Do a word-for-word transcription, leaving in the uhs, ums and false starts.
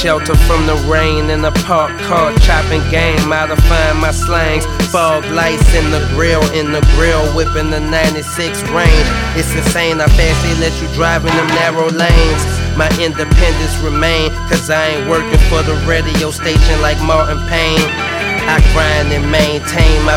shelter from the rain in the park car, chopping game. I define my slangs. Fog lights in the grill, in the grill, whipping the ninety-six range. It's insane how fast they let you drive in them narrow lanes. My independence remain, cause I ain't working for the radio station like Martin Payne. I grind and maintain my